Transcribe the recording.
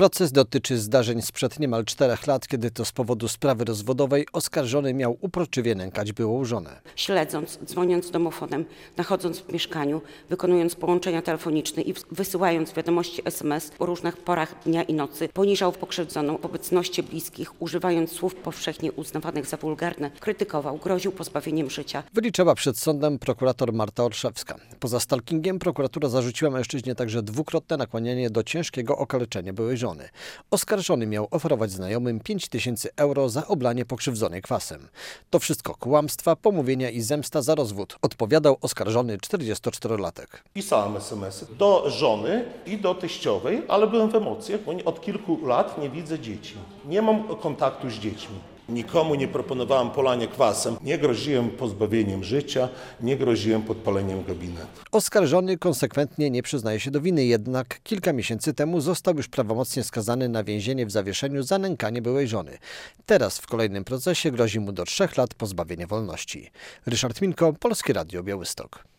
Proces dotyczy zdarzeń sprzed niemal 4 lat, kiedy to z powodu sprawy rozwodowej oskarżony miał uporczywie nękać byłą żonę. Śledząc, dzwoniąc domofonem, nachodząc w mieszkaniu, wykonując połączenia telefoniczne i wysyłając wiadomości SMS o różnych porach dnia i nocy, poniżał pokrzywdzoną w obecności bliskich, używając słów powszechnie uznawanych za wulgarne, krytykował, groził pozbawieniem życia. Wyliczała przed sądem prokurator Marta Orszewska. Poza stalkingiem prokuratura zarzuciła mężczyźnie także dwukrotne nakłanianie do ciężkiego okaleczenia byłej żony. Oskarżony miał oferować znajomym 5000 euro za oblanie pokrzywdzonej kwasem. To wszystko kłamstwa, pomówienia i zemsta za rozwód, odpowiadał oskarżony 44-latek. Pisałem SMS-y do żony i do teściowej, ale byłem w emocjach, bo od kilku lat nie widzę dzieci. Nie mam kontaktu z dziećmi. Nikomu nie proponowałem polania kwasem, nie groziłem pozbawieniem życia, nie groziłem podpaleniem gabinetu. Oskarżony konsekwentnie nie przyznaje się do winy, jednak kilka miesięcy temu został już prawomocnie skazany na więzienie w zawieszeniu za nękanie byłej żony. Teraz w kolejnym procesie grozi mu do 3 lat pozbawienia wolności. Ryszard Minko, Polskie Radio Białystok.